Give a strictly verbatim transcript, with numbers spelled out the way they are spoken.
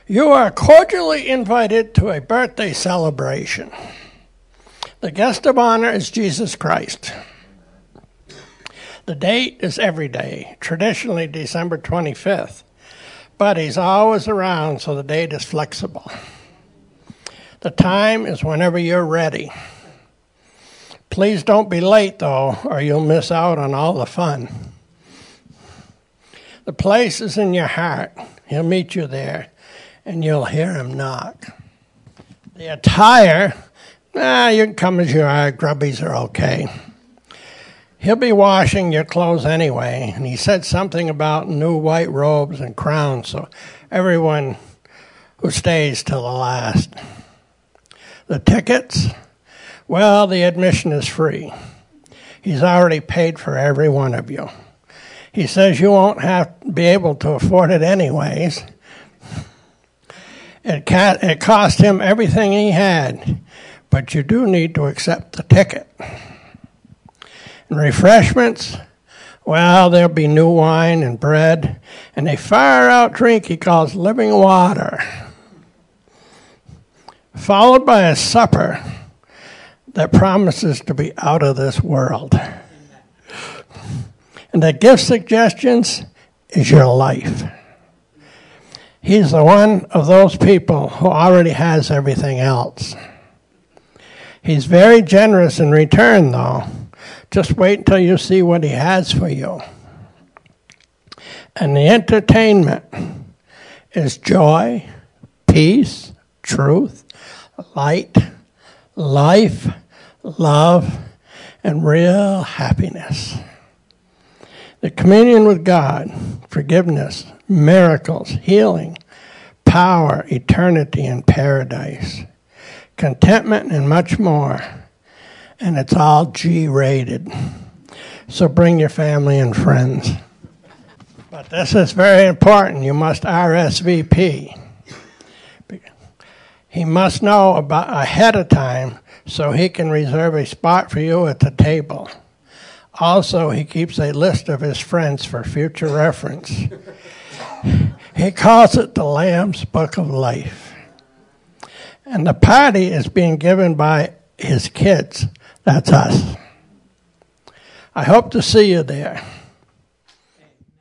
You are cordially invited to a birthday celebration. The guest of honor is Jesus Christ. The date is every day, traditionally December twenty-fifth, but he's always around, so the date is flexible. The time is whenever you're ready. Please don't be late, though, or you'll miss out on all the fun. The place is in your heart. He'll meet you there, and you'll hear him knock. The attire, ah, you can come as you are. Grubbies are okay. He'll be washing your clothes anyway, and he said something about new white robes and crowns, so everyone who stays till the last. The tickets, well, the admission is free. He's already paid for every one of you. He says you won't have to be able to afford it anyways. It, ca- it cost him everything he had, but you do need to accept the ticket. And refreshments, well, there'll be new wine and bread, and a far-out drink he calls living water, followed by a supper that promises to be out of this world. And the gift suggestions is your life. He's the one of those people who already has everything else. He's very generous in return, though. Just wait until you see what he has for you. And the entertainment is joy, peace, truth, light, life, love, and real happiness. The communion with God, forgiveness, miracles, healing, power, eternity, and paradise, contentment, and much more. And it's all G-rated. So bring your family and friends. But this is very important. You must R S V P. He must know about ahead of time so he can reserve a spot for you at the table. Also, he keeps a list of his friends for future reference. He calls it the Lamb's Book of Life. And the party is being given by his kids. That's us. I hope to see you there.